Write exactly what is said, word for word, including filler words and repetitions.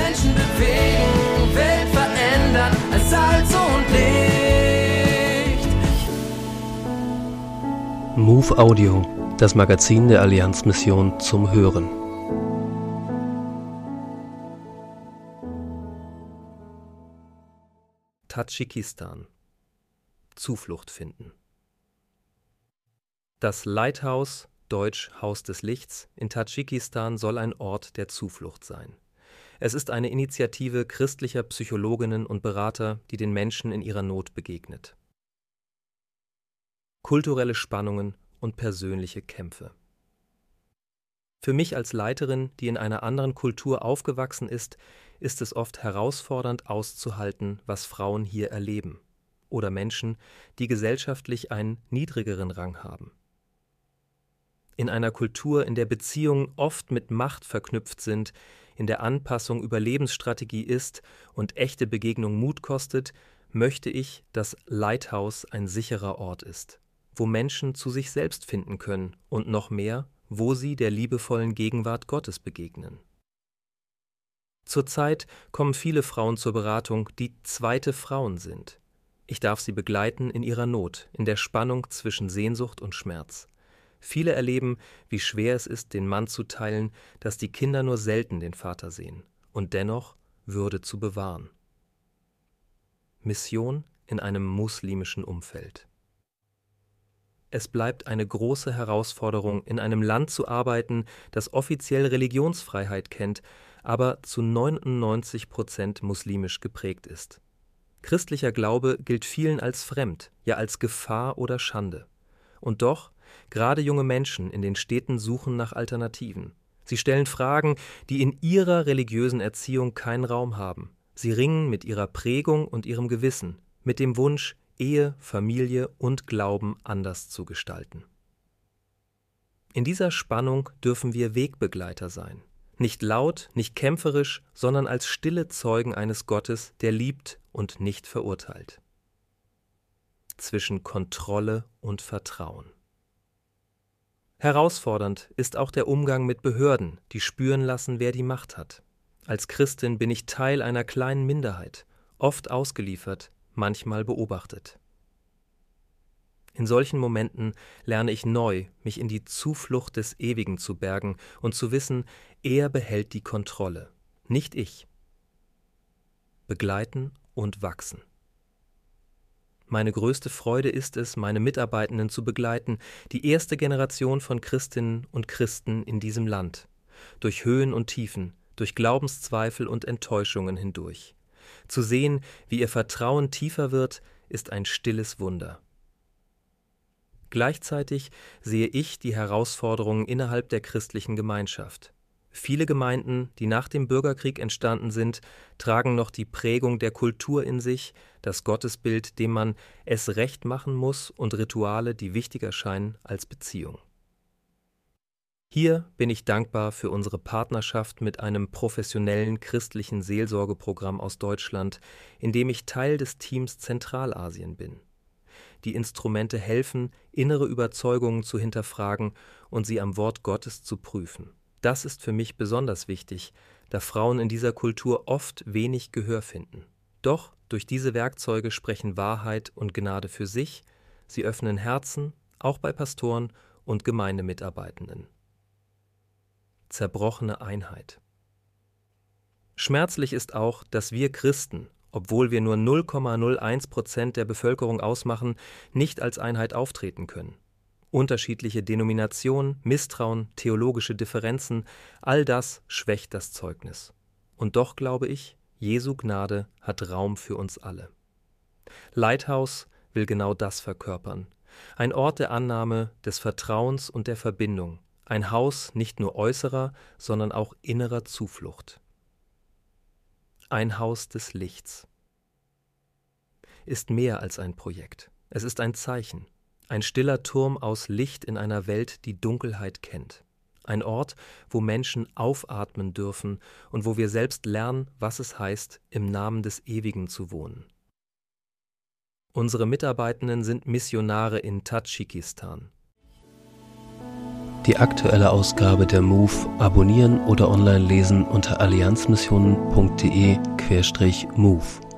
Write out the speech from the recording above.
Menschen bewegen, Welt verändern als Salz und Licht. Move Audio, das Magazin der Allianzmission zum Hören. Tadschikistan. Zuflucht finden. Das Lighthouse, deutsch Haus des Lichts, in Tadschikistan soll ein Ort der Zuflucht sein. Es ist eine Initiative christlicher Psychologinnen und Berater, die den Menschen in ihrer Not begegnet. Kulturelle Spannungen und persönliche Kämpfe. Für mich als Leiterin, die in einer anderen Kultur aufgewachsen ist, ist es oft herausfordernd auszuhalten, was Frauen hier erleben, oder Menschen, die gesellschaftlich einen niedrigeren Rang haben. In einer Kultur, in der Beziehungen oft mit Macht verknüpft sind, in der Anpassung Überlebensstrategie ist und echte Begegnung Mut kostet, möchte ich, dass Lighthouse ein sicherer Ort ist, wo Menschen zu sich selbst finden können und noch mehr, wo sie der liebevollen Gegenwart Gottes begegnen. Zurzeit kommen viele Frauen zur Beratung, die zweite Frauen sind. Ich darf sie begleiten in ihrer Not, in der Spannung zwischen Sehnsucht und Schmerz. Viele erleben, wie schwer es ist, den Mann zu teilen, dass die Kinder nur selten den Vater sehen und dennoch Würde zu bewahren. Mission in einem muslimischen Umfeld. Es bleibt eine große Herausforderung, in einem Land zu arbeiten, das offiziell Religionsfreiheit kennt, aber zu neunundneunzig Prozent muslimisch geprägt ist. Christlicher Glaube gilt vielen als fremd, ja als Gefahr oder Schande. Und doch, gerade junge Menschen in den Städten suchen nach Alternativen. Sie stellen Fragen, die in ihrer religiösen Erziehung keinen Raum haben. Sie ringen mit ihrer Prägung und ihrem Gewissen, mit dem Wunsch, Ehe, Familie und Glauben anders zu gestalten. In dieser Spannung dürfen wir Wegbegleiter sein. Nicht laut, nicht kämpferisch, sondern als stille Zeugen eines Gottes, der liebt und nicht verurteilt. Zwischen Kontrolle und Vertrauen. Herausfordernd ist auch der Umgang mit Behörden, die spüren lassen, wer die Macht hat. Als Christin bin ich Teil einer kleinen Minderheit, oft ausgeliefert, manchmal beobachtet. In solchen Momenten lerne ich neu, mich in die Zuflucht des Ewigen zu bergen und zu wissen, er behält die Kontrolle, nicht ich. Begleiten und wachsen. Meine größte Freude ist es, meine Mitarbeitenden zu begleiten, die erste Generation von Christinnen und Christen in diesem Land, durch Höhen und Tiefen, durch Glaubenszweifel und Enttäuschungen hindurch. Zu sehen, wie ihr Vertrauen tiefer wird, ist ein stilles Wunder. Gleichzeitig sehe ich die Herausforderungen innerhalb der christlichen Gemeinschaft. Viele Gemeinden, die nach dem Bürgerkrieg entstanden sind, tragen noch die Prägung der Kultur in sich, das Gottesbild, dem man es recht machen muss und Rituale, die wichtiger scheinen als Beziehung. Hier bin ich dankbar für unsere Partnerschaft mit einem professionellen christlichen Seelsorgeprogramm aus Deutschland, in dem ich Teil des Teams Zentralasien bin. Die Instrumente helfen, innere Überzeugungen zu hinterfragen und sie am Wort Gottes zu prüfen. Das ist für mich besonders wichtig, da Frauen in dieser Kultur oft wenig Gehör finden. Doch durch diese Werkzeuge sprechen Wahrheit und Gnade für sich, sie öffnen Herzen, auch bei Pastoren und Gemeindemitarbeitenden. Zerbrochene Einheit. Schmerzlich ist auch, dass wir Christen, obwohl wir nur null Komma null eins Prozent der Bevölkerung ausmachen, nicht als Einheit auftreten können. Unterschiedliche Denominationen, Misstrauen, theologische Differenzen, all das schwächt das Zeugnis. Und doch glaube ich, Jesu Gnade hat Raum für uns alle. Lighthouse will genau das verkörpern. Ein Ort der Annahme, des Vertrauens und der Verbindung. Ein Haus nicht nur äußerer, sondern auch innerer Zuflucht. Ein Haus des Lichts. Ist mehr als ein Projekt. Es ist ein Zeichen. Ein stiller Turm aus Licht in einer Welt, die Dunkelheit kennt. Ein Ort, wo Menschen aufatmen dürfen und wo wir selbst lernen, was es heißt, im Namen des Ewigen zu wohnen. Unsere Mitarbeitenden sind Missionare in Tadschikistan. Die aktuelle Ausgabe der MOVE abonnieren oder online lesen unter allianzmissionen punkt de Schrägstrich move.